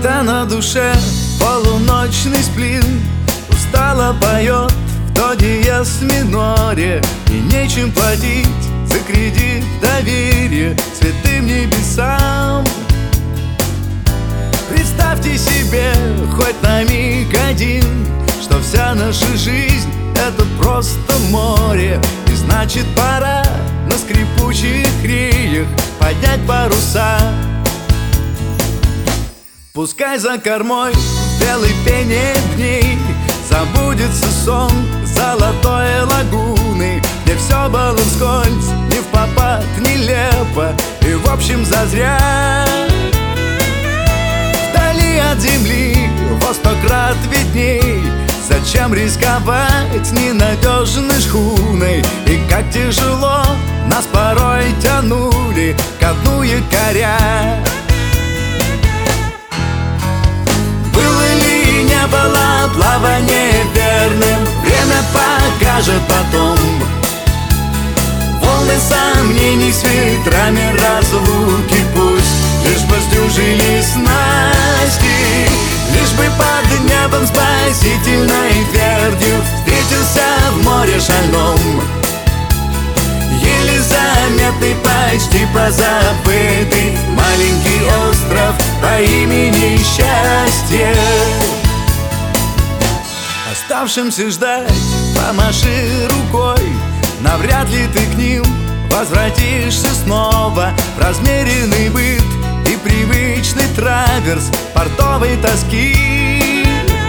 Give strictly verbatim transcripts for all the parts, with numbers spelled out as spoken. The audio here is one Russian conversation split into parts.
Когда на душе полуночный сплин устало поет в до диез миноре, и нечем платить за кредит доверия святым небесам. Представьте себе хоть на миг один, что вся наша жизнь — это просто море, и значит пора на скрипучих реях поднять паруса. Пускай за кормой в белой пене дней забудется сон золотой лагуны, где все было вскользь, не впопад, нелепо и в общем зазря. Вдали от земли во сто крат видней, зачем рисковать ненадежной шхуной? И как тяжело нас порой тянули ко дну якоря. Не было плавание верным, время покажет потом. Волны сомнений с ветрами разлуки пусть лишь бы сдюжили снасти, лишь бы под небом спасительной твердью встретился в море шальном еле заметный, почти позабытый маленький остров по имени Счастье. Оставшимся ждать помаши рукой, навряд ли ты к ним возвратишься снова в размеренный быт и привычный траверс портовой тоски.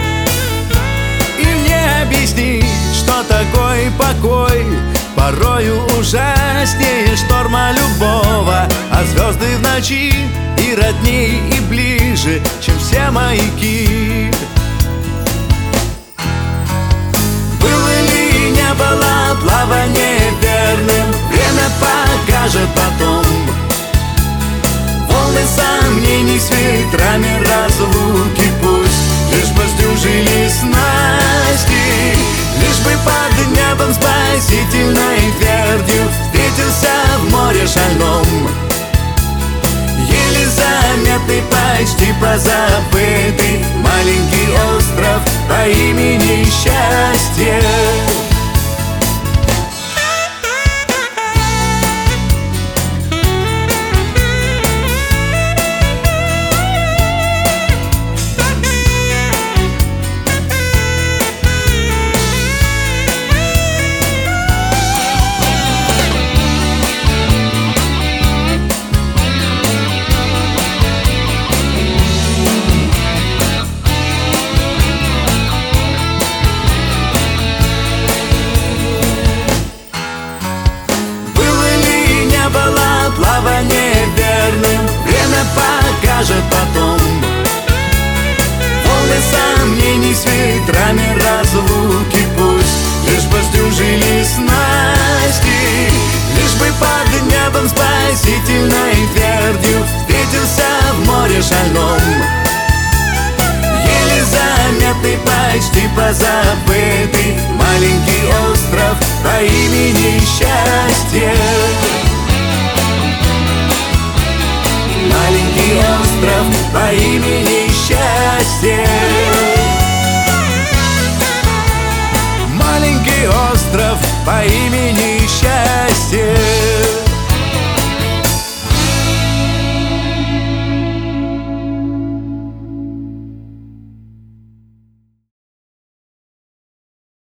Им не объяснить, что такой покой порою ужаснее шторма любого, а звезды в ночи и родней, и ближе, чем все маяки. Было плавание верным, время покажет потом. Волны сомнений с ветрами разлуки пусть лишь бы сдюжили снасти, лишь бы под небом спасительной твердью встретился в море шальном еле заметный, почти позабытый маленький остров по имени Счастье. Плавание верным, время покажет потом. Волны сомнений с ветрами разлуки пусть лишь бы сдюжили снасти, лишь бы под небом спасительной твердью встретился в море шальном еле заметный, почти позабытый маленький остров по имени Счастье. Маленький остров по имени Счастье. Маленький остров по имени